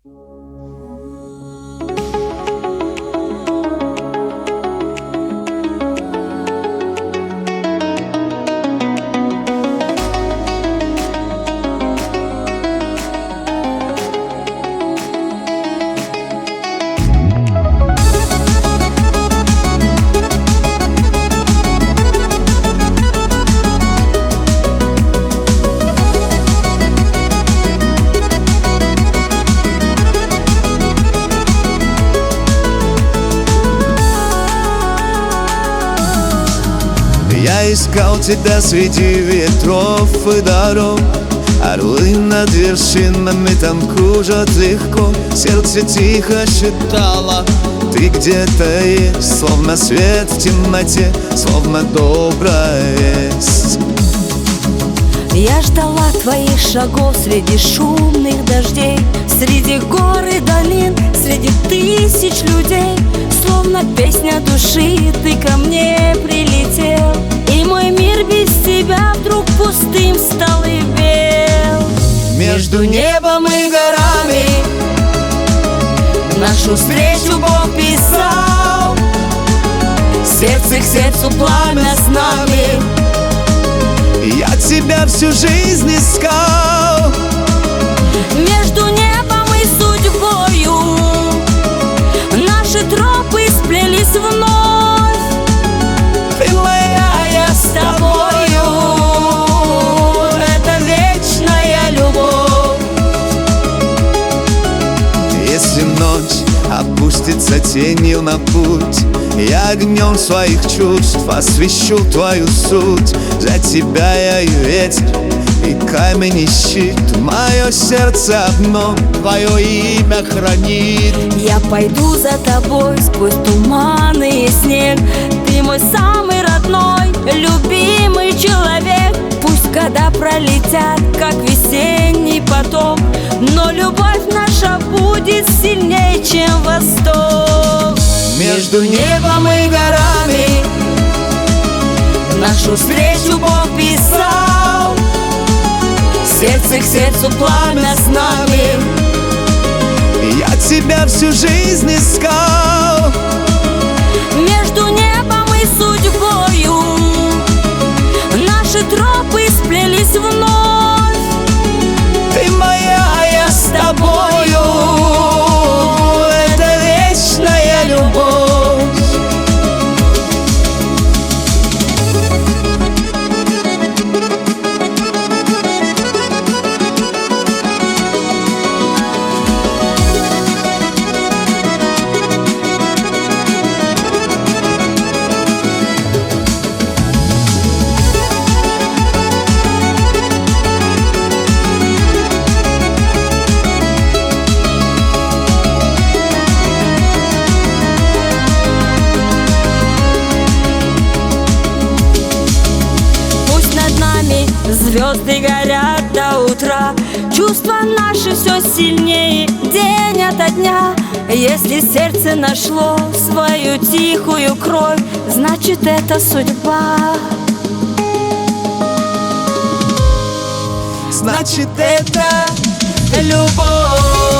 Я искал тебя среди ветров и дорог, орлы над вершинами там кружат легко. Сердце тихо шептало, ты где-то есть, словно свет в темноте, словно добрая весть. Я ждала твоих шагов среди шумных дождей, среди гор и долин, среди тысяч людей. Словно песня души, ты ко мне прилетел, и мой мир без тебя вдруг пустым стал и бел. Между небом и горами нашу встречу Бог писал, сердце к сердцу пламя с нами. Я тебя всю жизнь искал. Между небом и судьбою наши тропы сплелись вновь. Ты моя, я с тобою, это вечная любовь. Если ночь опустится тенью на путь, я огнем своих чувств освещу твою суть. За тебя я и ветер, и камень, и щит. Мое сердце одно твое имя хранит. Я пойду за тобой сквозь туманы и снег. Ты мой самый родной, любимый человек. Пусть года пролетят, как весенний поток, но любовь наша будет сильнее, чем восток. Между небом и горами нашу встречу Бог писал, сердце к сердцу пламя с нами. Я тебя всю жизнь искал. Между небом и судьбою наши тропы сплелись вновь. Ты моя, я с тобою, это вечная любовь. Звезды горят до утра, чувства наши все сильнее день ото дня. Если сердце нашло свою тихую кровь, значит это судьба. Значит это любовь.